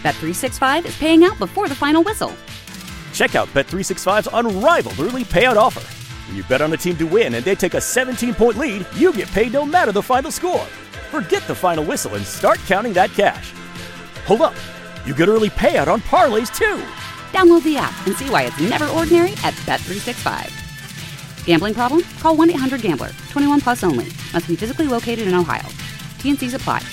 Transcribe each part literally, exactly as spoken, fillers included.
Bet three sixty-five is paying out before the final whistle. Check out Bet three sixty-five's unrivaled early payout offer. When you bet on a team to win and they take a seventeen-point lead, you get paid no matter the final score. Forget the final whistle and start counting that cash. Hold up. You get early payout on parlays, too. Download the app and see why it's never ordinary at Bet three sixty-five. Gambling problem? Call one eight hundred gambler. twenty-one plus only. Must be physically located in Ohio. T N Cs apply.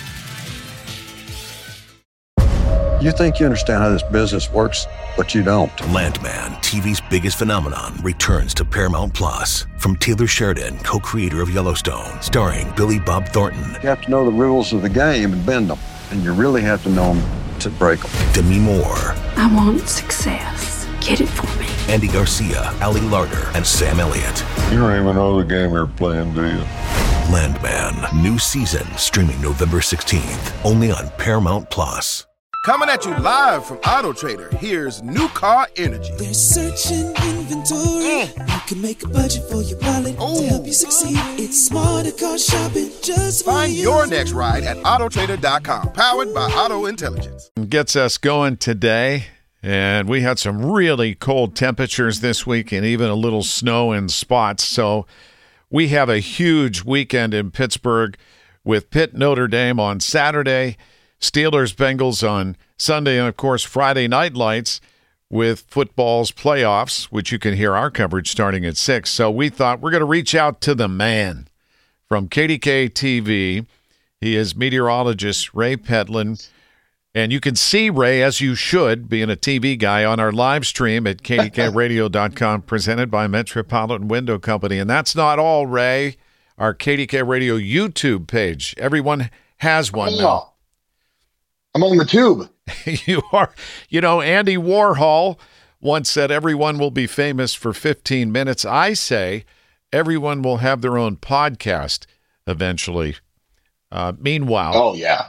You think you understand how this business works, but you don't. Landman, T V's biggest phenomenon, returns to Paramount Plus. From Taylor Sheridan, co-creator of Yellowstone, starring Billy Bob Thornton. You have to know the rules of the game and bend them, and you really have to know them to break them. Demi Moore. I want success. Get it for me. Andy Garcia, Ali Larter, and Sam Elliott. You don't even know the game you're playing, do you? Landman, new season, streaming November sixteenth, only on Paramount Plus. Coming at you live from Auto Trader, here's New Car Energy. They're searching inventory. Mm. You can make a budget for your wallet Ooh. To help you succeed. It's smarter car shopping just for Find you. your next ride at auto trader dot com, powered by Auto Intelligence. Gets us going today, and we had some really cold temperatures this week and even a little snow in spots. So we have a huge weekend in Pittsburgh with Pitt Notre Dame on Saturday, Steelers Bengals on Sunday, and of course Friday night lights with football's playoffs, which you can hear our coverage starting at six. So we thought we're going to reach out to the man from K D K T V. He is meteorologist Ray Petlin, and you can see Ray, as you should, being a T V guy, on our live stream at K D K radio dot com, presented by Metropolitan Window Company. And that's not all, Ray. Our K D K Radio YouTube page. Everyone has one now. I'm on the tube. You are. You know, Andy Warhol once said everyone will be famous for fifteen minutes. I say everyone will have their own podcast eventually. Uh, meanwhile. Oh, yeah.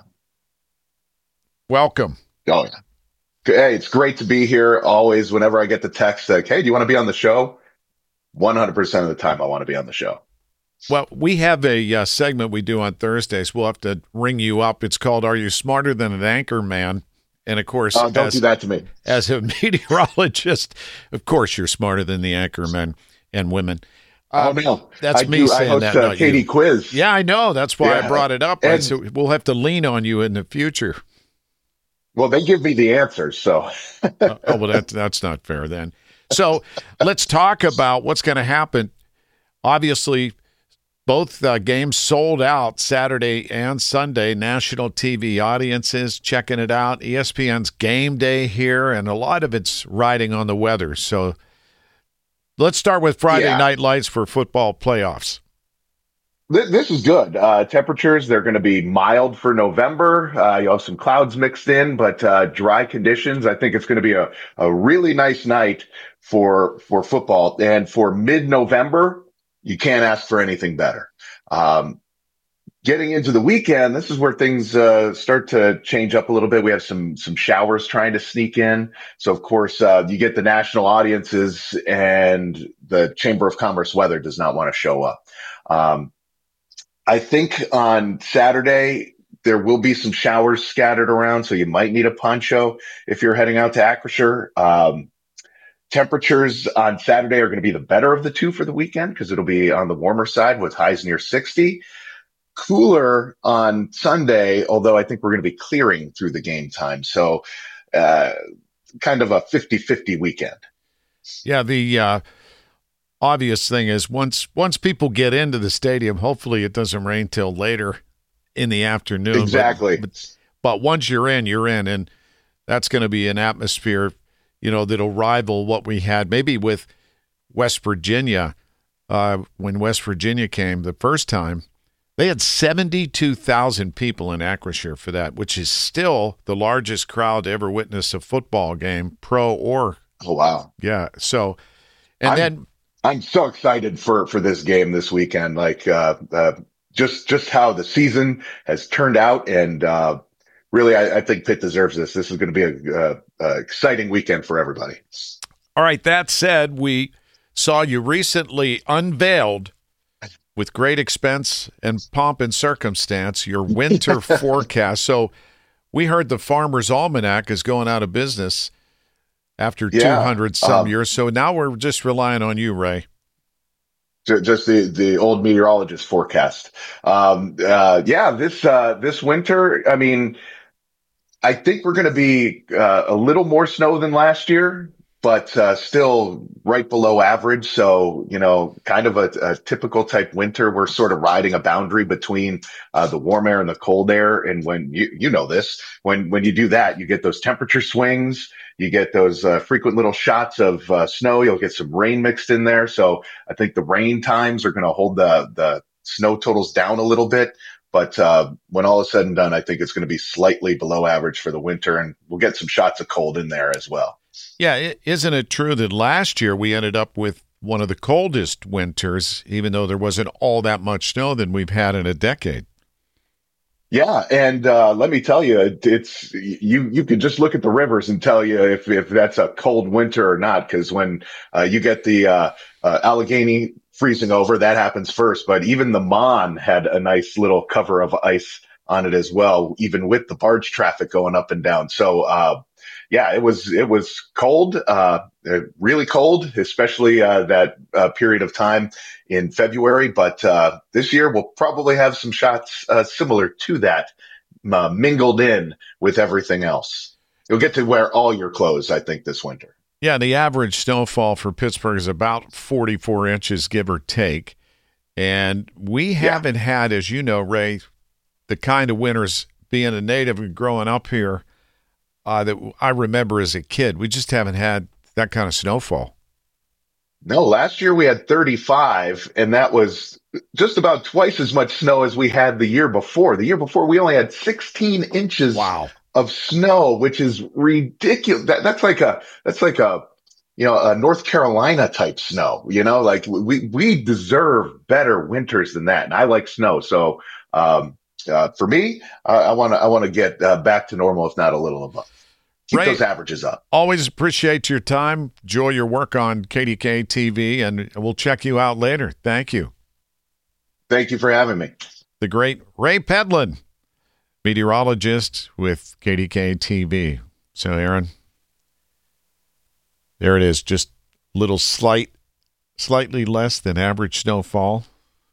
Welcome. Oh, yeah. Hey, it's great to be here. Always, whenever I get the text like, hey, do you want to be on the show? one hundred percent of the time I want to be on the show. Well, we have a uh, segment we do on Thursdays. We'll have to ring you up. It's called Are You Smarter Than an Anchor Man? And, of course, oh, don't as, do that to me. As a meteorologist, of course you're smarter than the anchor men and women. Um, oh, no. That's I me do, saying I host, that, uh, not Katie you. Quiz. Yeah, I know. That's why yeah. I brought it up. And, right? So we'll have to lean on you in the future. Well, they give me the answers, so. uh, oh, well, that, that's not fair then. So let's talk about what's going to happen. Obviously, both uh, games sold out Saturday and Sunday. National T V audiences checking it out. E S P N's Game Day here, and a lot of it's riding on the weather. So let's start with Friday yeah. night lights for football playoffs. This is good. Uh, temperatures, they're going to be mild for November. Uh, you'll have some clouds mixed in, but uh, dry conditions. I think it's going to be a, a really nice night for for football. And for mid-November, you can't ask for anything better. Um, getting into the weekend, this is where things uh, start to change up a little bit. We have some some showers trying to sneak in. So, of course, uh, you get the national audiences, and the Chamber of Commerce weather does not want to show up. Um, I think on Saturday, there will be some showers scattered around, so you might need a poncho if you're heading out to Acrisure. Um, temperatures on Saturday are going to be the better of the two for the weekend because it'll be on the warmer side with highs near sixty. Cooler on Sunday, although I think we're going to be clearing through the game time. So uh, kind of a fifty-fifty weekend. Yeah, the uh, obvious thing is once once people get into the stadium, hopefully it doesn't rain till later in the afternoon. Exactly. But, but, but once you're in, you're in, and that's going to be an atmosphere, you know, that'll rival what we had maybe with West Virginia uh, when West Virginia came the first time. They had seventy-two thousand people in Acrisure for that, which is still the largest crowd to ever witness a football game, pro or. Oh, wow. Yeah. So, and I'm, then. I'm so excited for, for this game this weekend. Like, uh, uh, just, just how the season has turned out. And, uh, really, I, I think Pitt deserves this. This is going to be a, a, a exciting weekend for everybody. All right. That said, we saw you recently unveiled with great expense and pomp and circumstance your winter forecast. So We heard the Farmer's Almanac is going out of business after Yeah, two hundred some um, years. So now we're just relying on you, Ray. Ju- Just the, the old meteorologist forecast. Um, uh, yeah, this, uh, this winter, I mean, I think we're going to be, uh, a little more snow than last year, but, uh, still right below average. So, you know, kind of a, a typical type winter. We're sort of riding a boundary between, uh, the warm air and the cold air. And when you, you know this, when, when you do that, you get those temperature swings. You get those uh, frequent little shots of uh, snow. You'll get some rain mixed in there. So I think the rain times are going to hold the the snow totals down a little bit. But uh, when all is said and done, I think it's going to be slightly below average for the winter, and we'll get some shots of cold in there as well. Yeah, it, isn't it true that last year we ended up with one of the coldest winters, even though there wasn't all that much snow than we've had in a decade? Yeah, and uh, let me tell you, it- it's you. You can just look at the rivers and tell you if if that's a cold winter or not. Because when uh, you get the uh, uh, Allegheny freezing over, that happens first. But even the Mon had a nice little cover of ice on it as well, even with the barge traffic going up and down. So uh, yeah, it was it was cold, uh, uh, really cold, especially uh, that uh, period of time in February. But uh, this year we'll probably have some shots uh, similar to that, uh, mingled in with everything else. You'll get to wear all your clothes, I think, this winter. Yeah, the average snowfall for Pittsburgh is about forty-four inches, give or take. And we haven't had, as you know, Ray, the kind of winters, being a native and growing up here, uh, that I remember as a kid. We just haven't had that kind of snowfall. No, last year we had thirty-five, and that was just about twice as much snow as we had the year before. The year before, we only had sixteen inches Wow. of snow, which is ridiculous. That, that's like a, that's like a, you know, a North Carolina type snow, you know, like we, we deserve better winters than that. And I like snow. So, um, uh, for me, uh, I want to, I want to get uh, back to normal, if not a little above. Keep Ray, those averages up. Always appreciate your time. Enjoy your work on K D K T V, and we'll check you out later. Thank you. Thank you for having me. The great Ray Pedlin, meteorologist with K D K T V. So, Aaron, there it is. Just little slight, slightly less than average snowfall.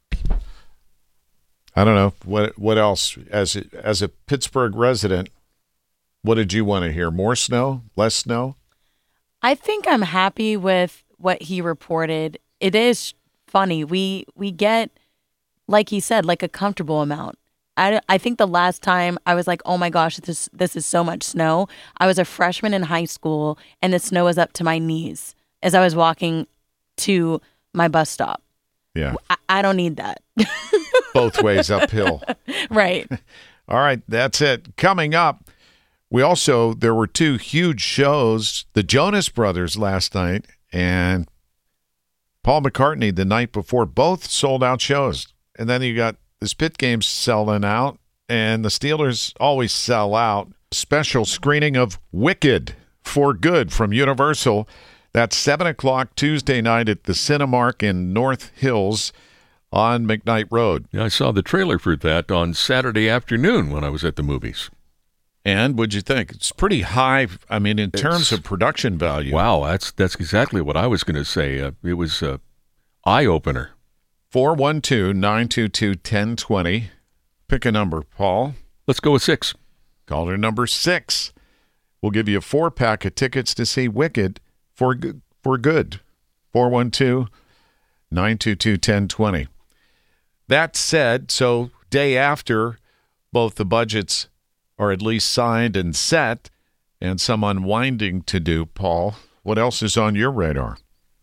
I don't know what what else. As a, as a Pittsburgh resident, what did you want to hear? More snow? Less snow? I think I'm happy with what he reported. It is funny. We we get, like he said, like a comfortable amount. I, I think the last time I was like, oh my gosh, this this is so much snow. I was a freshman in high school, and the snow was up to my knees as I was walking to my bus stop. Yeah. I, I don't need that. Both ways uphill. Right. All right, that's it. Coming up, we also, there were two huge shows, the Jonas Brothers last night and Paul McCartney the night before, both sold out shows. And then you got the Spit Games selling out, and the Steelers always sell out. Special screening of Wicked for Good from Universal. That's seven o'clock Tuesday night at the Cinemark in North Hills on McKnight Road. Yeah, I saw the trailer for that on Saturday afternoon when I was at the movies. And what'd you think? It's pretty high, I mean, in terms It's, of production value. Wow, that's that's exactly what I was going to say. Uh, it was an eye-opener. four one two, nine two two, one oh two oh. Pick a number, Paul. Let's go with six. Caller number six. We'll give you a four-pack of tickets to see Wicked for good. For good. four one two, nine two two, one oh two oh. That said, so day after, both the budgets are at least signed and set, and some unwinding to do, Paul. What else is on your radar?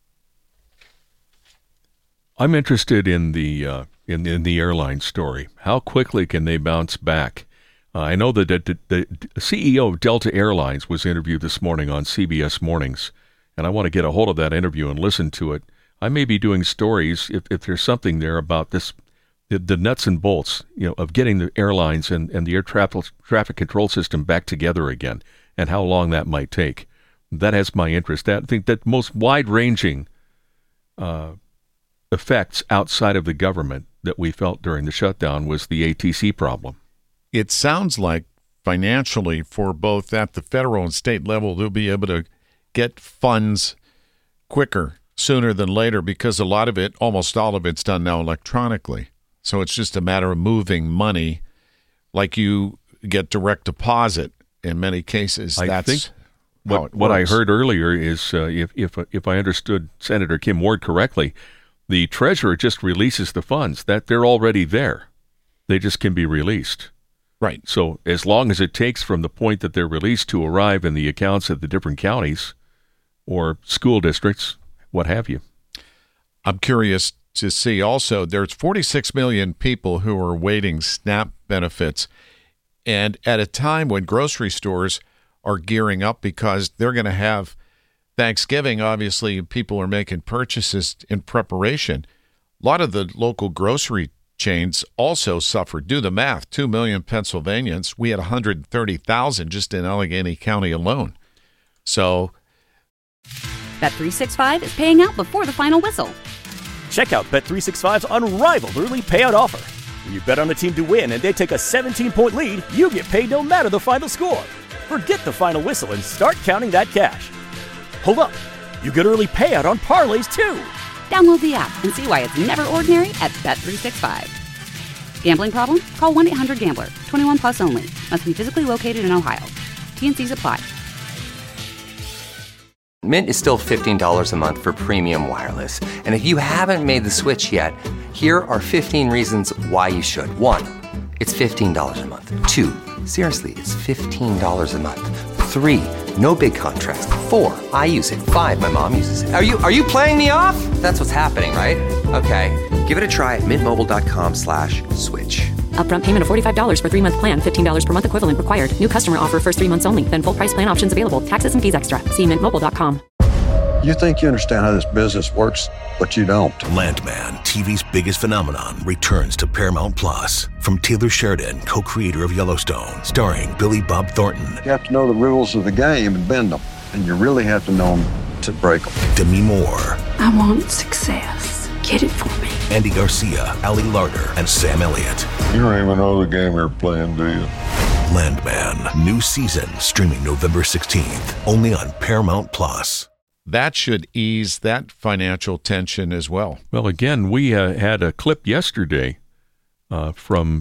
I'm interested in the uh, in in the airline story. How quickly can they bounce back? Uh, I know that the, the, the C E O of Delta Airlines was interviewed this morning on C B S Mornings, and I want to get a hold of that interview and listen to it. I may be doing stories if, if there's something there about this, the, the nuts and bolts, you know, of getting the airlines and, and the air traffic traffic control system back together again, and how long that might take. That has my interest. That, I think that most wide-ranging uh, effects outside of the government that we felt during the shutdown was the A T C problem. It sounds like financially for both at the federal and state level. They'll be able to get funds quicker, sooner than later, because a lot of it, almost all of it's done now electronically. So it's just a matter of moving money like you get direct deposit in many cases. I That's think what, what I heard earlier is, uh, if, if, if I understood Senator Kim Ward correctly, the treasurer just releases the funds, that they're already there. They just can be released. Right. So as long as it takes from the point that they're released to arrive in the accounts of the different counties or school districts, what have you. I'm curious to see also, there's forty-six million people who are waiting SNAP benefits. And at a time when grocery stores are gearing up because they're going to have Thanksgiving, obviously people are making purchases in preparation. A lot of the local grocery chains also suffered. Do the math, two million Pennsylvanians. We had one hundred thirty thousand just in Allegheny County alone. So Bet three sixty-five is paying out before the final whistle. Check out Bet three sixty-five's unrivaled early payout offer. When you bet on a team to win and they take a seventeen-point lead, you get paid no matter the final score. Forget the final whistle and start counting that cash. Hold up. You get early payout on parlays, too. Download the app and see why it's never ordinary at Bet three sixty-five. Gambling problem? Call one eight hundred gambler. twenty-one plus only. Must be physically located in Ohio. T N Cs apply. Mint is still fifteen dollars a month for premium wireless. And if you haven't made the switch yet, here are fifteen reasons why you should. One, it's fifteen dollars a month. Two, seriously, it's fifteen dollars a month. Three, no big contrast. Four, I use it. Five, my mom uses it. Are you are you playing me off? That's what's happening, right? Okay, give it a try at mintmobile.com slash switch. Upfront payment of forty-five dollars for three-month plan, fifteen dollars per month equivalent required. New customer offer first three months only. Then full price plan options available. Taxes and fees extra. See mint mobile dot com. You think you understand how this business works, but you don't. Landman, T V's biggest phenomenon, returns to Paramount Plus. From Taylor Sheridan, co-creator of Yellowstone, starring Billy Bob Thornton. You have to know the rules of the game and bend them, and you really have to know them to break them. Demi Moore. I want success. Get it for me. Andy Garcia, Ali Larter, and Sam Elliott. You don't even know the game you're playing, do you? Landman, new season, streaming November sixteenth, only on Paramount Plus. That should ease that financial tension as well. Well, again, we uh, had a clip yesterday uh, from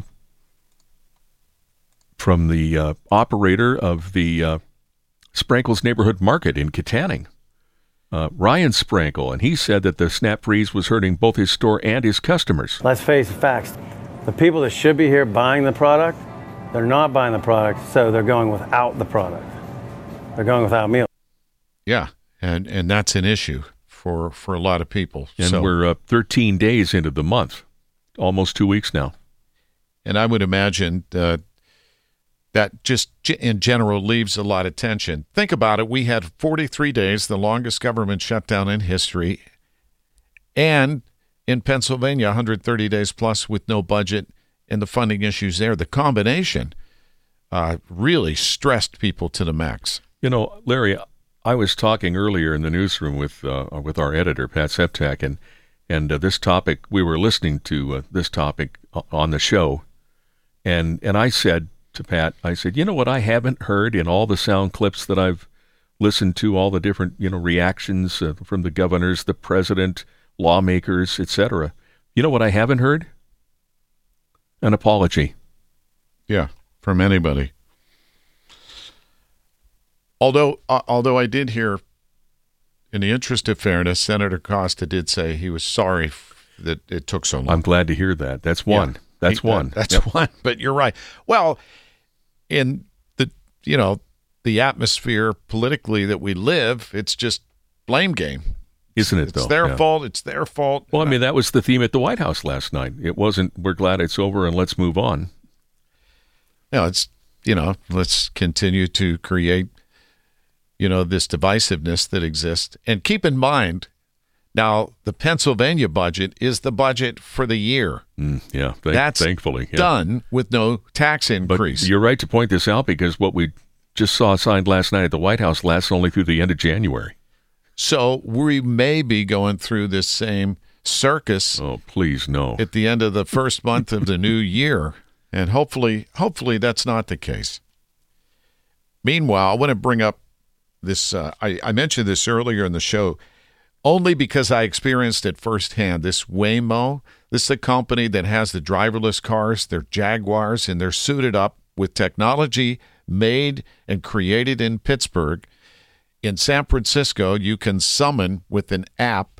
from the uh, operator of the uh, Sprankle's Neighborhood Market in Katanning, uh, Ryan Sprankle, and he said that the SNAP freeze was hurting both his store and his customers. Let's face the facts. The people that should be here buying the product, they're not buying the product, so they're going without the product. They're going without meals. Yeah. And and that's an issue for, for a lot of people. And so, we're uh, thirteen days into the month, almost two weeks now. And I would imagine uh, that just in general leaves a lot of tension. Think about it. We had forty-three days, the longest government shutdown in history. And in Pennsylvania, one hundred thirty days plus with no budget and the funding issues there. The combination uh, really stressed people to the max. You know, Larry, I was talking earlier in the newsroom with uh, with our editor, Pat Septak, and and uh, this topic, we were listening to uh, this topic on the show, and and I said to Pat, I said, you know what I haven't heard in all the sound clips that I've listened to, all the different, you know, reactions uh, from the governors, the president, lawmakers, et cetera. You know what I haven't heard? An apology. Yeah, from anybody. Although, uh, although I did hear, in the interest of fairness, Senator Costa did say he was sorry f- that it took so long. I'm glad to hear that. That's one. Yeah, that's he, one. That, that's yep. one. But you're right. Well, in the you know the atmosphere politically that we live, it's just blame game, isn't it? It's though? their yeah. fault. It's their fault. Well, I mean, that was the theme at the White House last night. It wasn't, we're glad it's over and let's move on. No, it's you know let's continue to create. You know, this divisiveness that exists. And keep in mind, now, the Pennsylvania budget is the budget for the year. Mm, yeah, th- That's thankfully yeah. done with no tax increase. But you're right to point this out because what we just saw signed last night at the White House lasts only through the end of January. So we may be going through this same circus. Oh, please, no. At the end of the first month of the new year. And hopefully, hopefully that's not the case. Meanwhile, I want to bring up this. Uh, I, I mentioned this earlier in the show, only because I experienced it firsthand. This Waymo, this is a company that has the driverless cars. They're Jaguars, and they're suited up with technology made and created in Pittsburgh. In San Francisco, you can summon with an app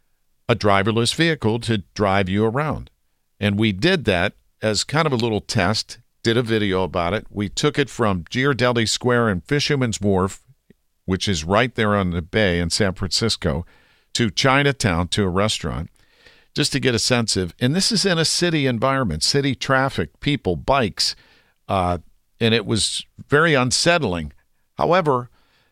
a driverless vehicle to drive you around. And we did that as kind of a little test, did a video about it. We took it from Ghirardelli Square and Fisherman's Wharf, which is right there on the bay in San Francisco, to Chinatown, to a restaurant, just to get a sense of, and this is in a city environment, city traffic, people, bikes, uh, and it was very unsettling. However,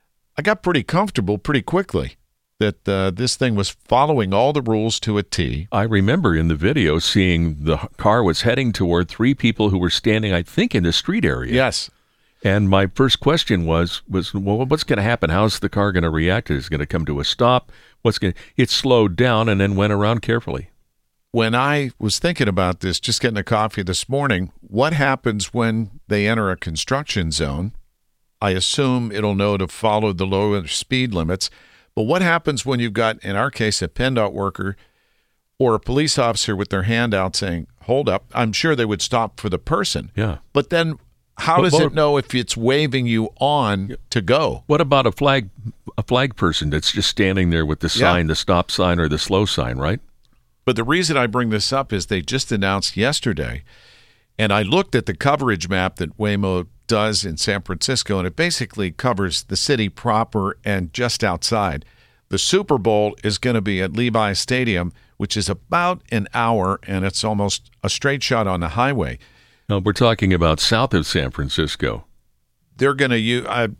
I got pretty comfortable pretty quickly that uh, this thing was following all the rules to a T. I remember in the video seeing the car was heading toward three people who were standing, I think, in the street area. Yes. And my first question was, was well, what's going to happen? How's the car going to react? Is it going to come to a stop? What's going? It slowed down and then went around carefully. When I was thinking about this, just getting a coffee this morning, what happens when they enter a construction zone? I assume it'll know to follow the lower speed limits. But what happens when you've got, in our case, a PennDOT worker or a police officer with their hand out saying, hold up? I'm sure they would stop for the person. Yeah. But then how But- does but- it know if it's waving you on to go? What about a flag a flag person that's just standing there with the sign, Yeah. the stop sign or the slow sign, right? But the reason I bring this up is they just announced yesterday, and I looked at the coverage map that Waymo does in San Francisco, and it basically covers the city proper and just outside. The Super Bowl is going to be at Levi Stadium, which is about an hour, and it's almost a straight shot on the highway. No, we're talking about south of San Francisco. They're going to use uh,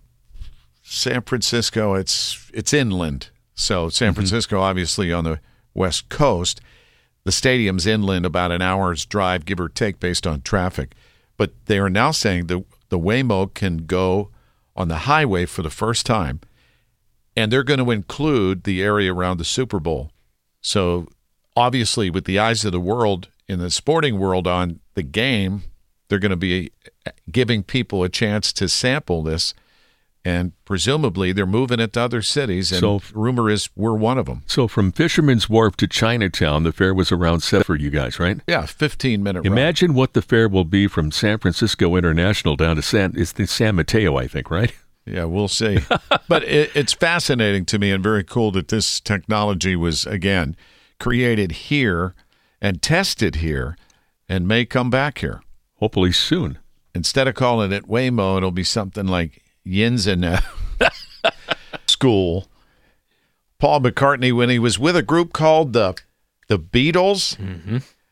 San Francisco. It's it's inland, so San Francisco obviously on the west coast. The stadium's inland, about an hour's drive, give or take, based on traffic. But they are now saying the the Waymo can go on the highway for the first time, and they're going to include the area around the Super Bowl. So obviously, with the eyes of the world in the sporting world on the game, they're going to be giving people a chance to sample this, and presumably they're moving it to other cities, and So- rumor is we're one of them. So from Fisherman's Wharf to Chinatown, the fare was around seven for you guys, right? Yeah, fifteen-minute ride. Imagine what the fare will be from San Francisco International down to San, it's the San Mateo, I think, right? Yeah, we'll see. But it, it's fascinating to me and very cool that this technology was, again, created here and tested here and may come back here. Hopefully soon. Instead of calling it Waymo, it'll be something like Yinzen School. Paul McCartney, when he was with a group called the the Beatles, Mm-hmm.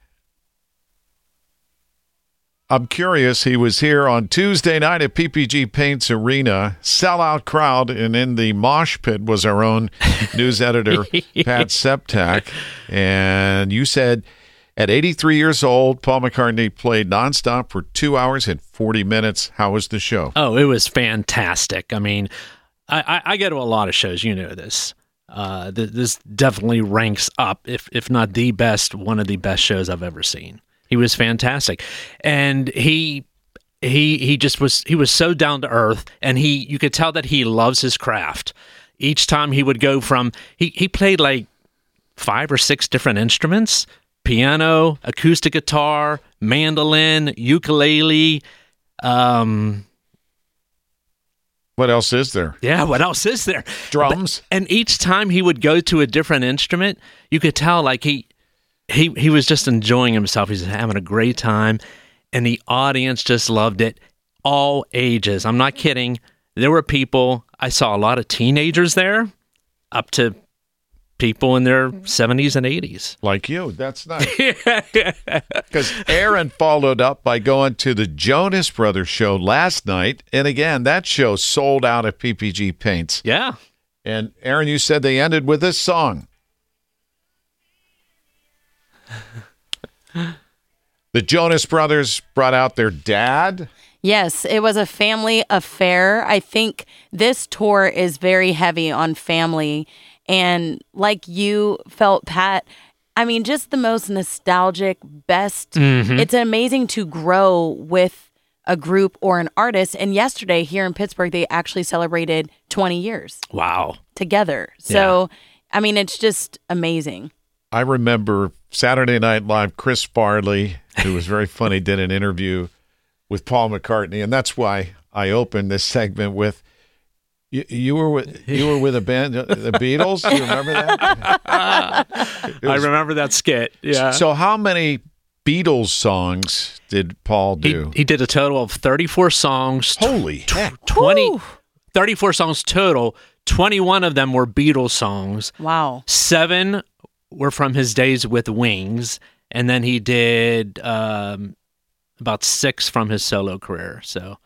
I'm curious, he was here on Tuesday night at P P G Paints Arena, sellout crowd, and in the mosh pit was our own news editor, Pat Septak. And you said at eighty-three years old, Paul McCartney played nonstop for two hours and forty minutes. How was the show? Oh, it was fantastic. I mean, I, I, I go to a lot of shows. You know this. Uh, th- this definitely ranks up, if if not the best, one of the best shows I've ever seen. He was fantastic, and he he he just was he was so down to earth, and he you could tell that he loves his craft. Each time he would go from he he played like five or six different instruments: piano, acoustic guitar, mandolin, ukulele. Um, What else is there? Yeah, what else is there? Drums. But, and each time he would go to a different instrument, you could tell like he he he was just enjoying himself. He's having a great time, and the audience just loved it. All ages. I'm not kidding. There were people, I saw a lot of teenagers there, up to people in their seventies and eighties. Like you. That's nice. Because Aaron followed up by going to the Jonas Brothers show last night. And again, that show sold out at P P G Paints. Yeah. And Aaron, you said they ended with this song. The Jonas Brothers brought out their dad. Yes, it was a family affair. I think this tour is very heavy on family. And like you felt, Pat, I mean, just the most nostalgic, best. Mhm. It's amazing to grow with a group or an artist. And yesterday here in Pittsburgh, they actually celebrated twenty years. Wow. Together. So, yeah. I mean, it's just amazing. I remember Saturday Night Live, Chris Farley, who was very funny, did an interview with Paul McCartney, and that's why I opened this segment with you, you were with you were with a band, the Beatles. Do you remember that? Was, I remember that skit. Yeah. So, how many Beatles songs did Paul do? He, he did a total of thirty-four songs. Holy tw- heck! twenty, thirty-four songs total. twenty-one of them were Beatles songs. Wow. Seven were from his days with Wings, and then he did um, about six from his solo career. So,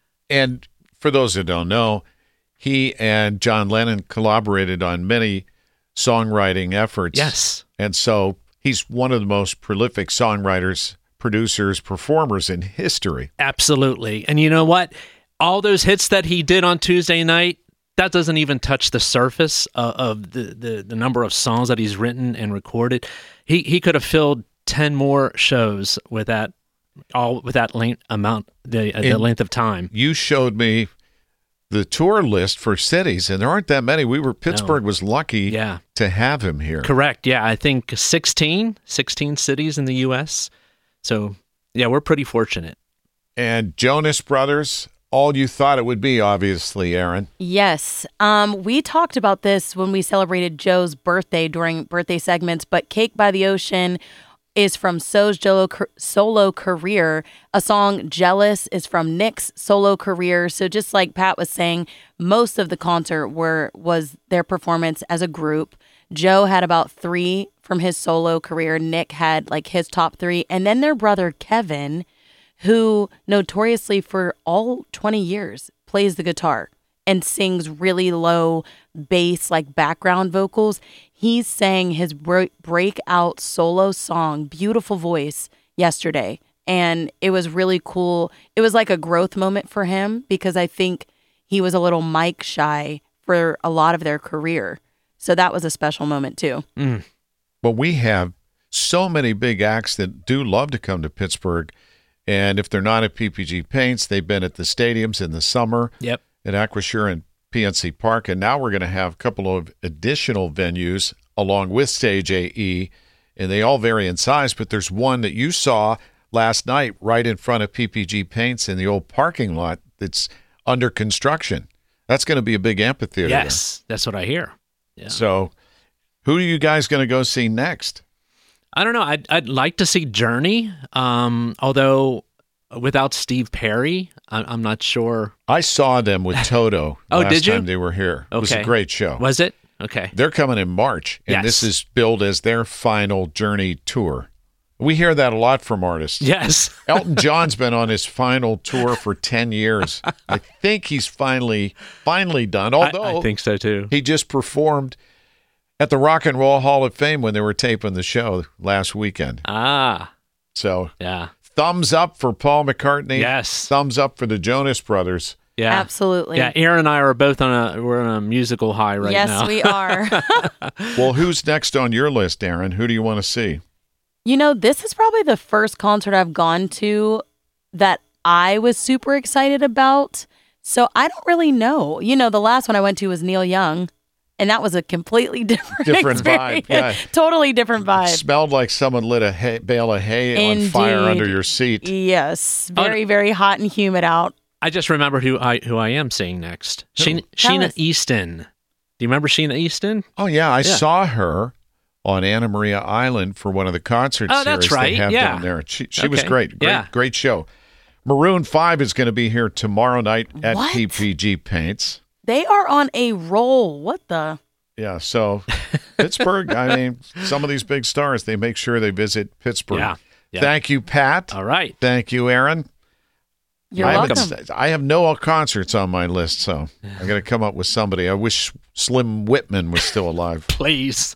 and for those who don't know, he and John Lennon collaborated on many songwriting efforts. Yes, and so he's one of the most prolific songwriters, producers, performers in history. Absolutely, and you know what? All those hits that he did on Tuesday night, that doesn't even touch the surface of, of the, the, the number of songs that he's written and recorded. He he could have filled ten more shows with that, all with that length amount, the, uh, the length of time. You showed me the tour list for cities, and there aren't that many. We were Pittsburgh no. was lucky yeah. to have him here. Correct. Yeah, I think sixteen, sixteen cities in the U S. So yeah, we're pretty fortunate. And Jonas Brothers. All you thought it would be, obviously, Aaron. Yes. Um, we talked about this when we celebrated Joe's birthday during birthday segments, but Cake by the Ocean is from So's solo, solo career. A song, Jealous, is from Nick's solo career. So just like Pat was saying, most of the concert were was their performance as a group. Joe had about three from his solo career. Nick had like his top three. And then their brother, Kevin, who notoriously for all twenty years plays the guitar and sings really low bass, like background vocals. He sang his breakout solo song, Beautiful Voice, yesterday. And it was really cool. It was like a growth moment for him because I think he was a little mic shy for a lot of their career. So that was a special moment too. Mm. But we have so many big acts that do love to come to Pittsburgh. And if they're not at P P G Paints, they've been at the stadiums in the summer. Yep. At Acrisure and P N C Park. And now we're going to have a couple of additional venues along with Stage A E. And they all vary in size, but there's one that you saw last night right in front of P P G Paints in the old parking lot that's under construction. That's going to be a big amphitheater. Yes, there. That's what I hear. Yeah. So who are you guys going to go see next? I don't know. I'd, I'd like to see Journey, um, although without Steve Perry, I, I'm not sure. I saw them with Toto oh, last did you? time they were here. It okay. was a great show. Was it? Okay. They're coming in March, and yes. this is billed as their final Journey tour. We hear that a lot from artists. Yes. Elton John's been on his final tour for ten years. I think he's finally finally done, although I, I think so too. He just performed at the Rock and Roll Hall of Fame when they were taping the show last weekend. Ah. So, yeah. Thumbs up for Paul McCartney. Yes. Thumbs up for the Jonas Brothers. Yeah. Absolutely. Yeah, Aaron and I are both on a we're on a musical high right yes, now. Yes, we are. Well, who's next on your list, Aaron? Who do you want to see? You know, this is probably the first concert I've gone to that I was super excited about. So I don't really know. You know, the last one I went to was Neil Young. And that was a completely different, different experience. vibe. Yeah. Totally different vibe. It smelled like someone lit a hay, bale of hay Indeed. on fire under your seat. Yes. Very, oh, very hot and humid out. I just remembered who I who I am seeing next. Sheena, Sheena Easton. Do you remember Sheena Easton? Oh, yeah. I yeah. saw her on Anna Maria Island for one of the concert oh, series that's right. they have yeah. down there. She, she okay. was great. Great, yeah. great show. Maroon five is going to be here tomorrow night at what? P P G Paints. They are on a roll. What the... Yeah, so Pittsburgh, I mean, some of these big stars, they make sure they visit Pittsburgh. Yeah, yeah. Thank you, Pat. All right. Thank you, Aaron. You're I welcome. I have no concerts on my list, so I got to come up with somebody. I wish Slim Whitman was still alive. Please.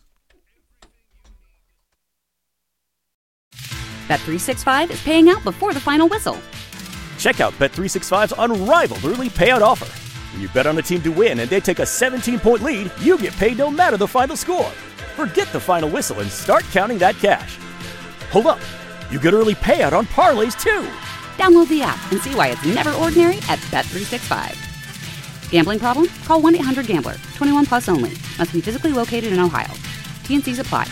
Bet three sixty-five is paying out before the final whistle. Check out Bet three sixty-five's unrivaled early payout offer. When you bet on a team to win and they take a seventeen-point lead, you get paid no matter the final score. Forget the final whistle and start counting that cash. Hold up. You get early payout on parlays, too. Download the app and see why it's never ordinary at Bet three sixty-five. Gambling problem? Call one eight hundred gambler. twenty-one plus only. Must be physically located in Ohio. T N Cs apply.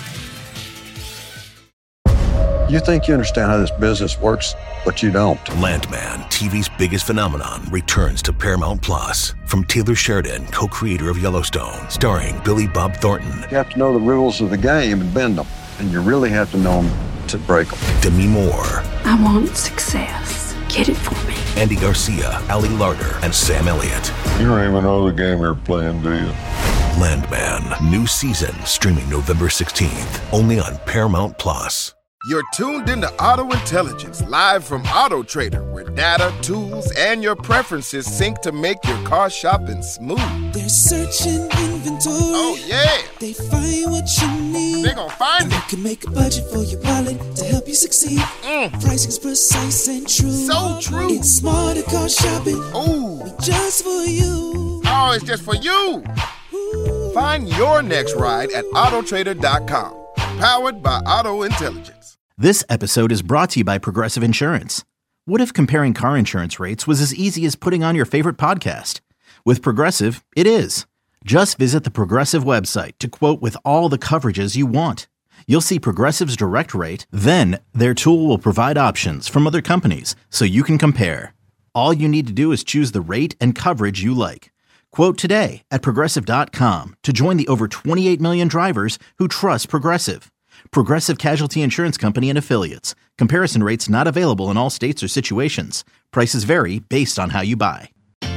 You think you understand how this business works, but you don't. Landman, T V's biggest phenomenon, returns to Paramount Plus. From Taylor Sheridan, co-creator of Yellowstone, starring Billy Bob Thornton. You have to know the rules of the game and bend them, and you really have to know them to break them. Demi Moore. I want success. Get it for me. Andy Garcia, Ali Larter, and Sam Elliott. You don't even know the game you're playing, do you? Landman, new season, streaming November sixteenth, only on Paramount Plus. You're tuned into Auto Intelligence, live from Auto Trader, where data, tools, and your preferences sync to make your car shopping smooth. They're searching inventory. Oh, yeah. They find what you need. They're gonna find and it. You can make a budget for your wallet to help you succeed. Mm. Pricing's precise and true. So true. It's smarter car shopping. Ooh. Just for you. Oh, it's just for you. Ooh. Find your next ride at auto trader dot com. Powered by Auto Intelligence. This episode is brought to you by Progressive Insurance. What if comparing car insurance rates was as easy as putting on your favorite podcast? With Progressive, it is. Just visit the Progressive website to quote with all the coverages you want. You'll see Progressive's direct rate, then their tool will provide options from other companies so you can compare. All you need to do is choose the rate and coverage you like. Quote today at progressive dot com to join the over twenty-eight million drivers who trust Progressive. Progressive Casualty Insurance Company and Affiliates. Comparison rates not available in all states or situations. Prices vary based on how you buy.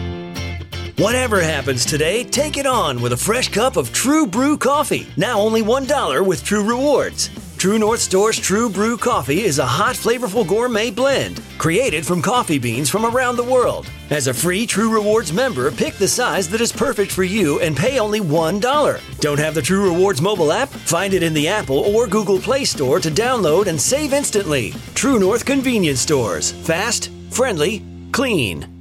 Whatever happens today, take it on with a fresh cup of True Brew coffee. Now only one dollar with True Rewards. True North Store's True Brew coffee is a hot, flavorful gourmet blend created from coffee beans from around the world. As a free True Rewards member, pick the size that is perfect for you and pay only one dollar. Don't have the True Rewards mobile app? Find it in the Apple or Google Play Store to download and save instantly. True North Convenience Stores. Fast, friendly, clean.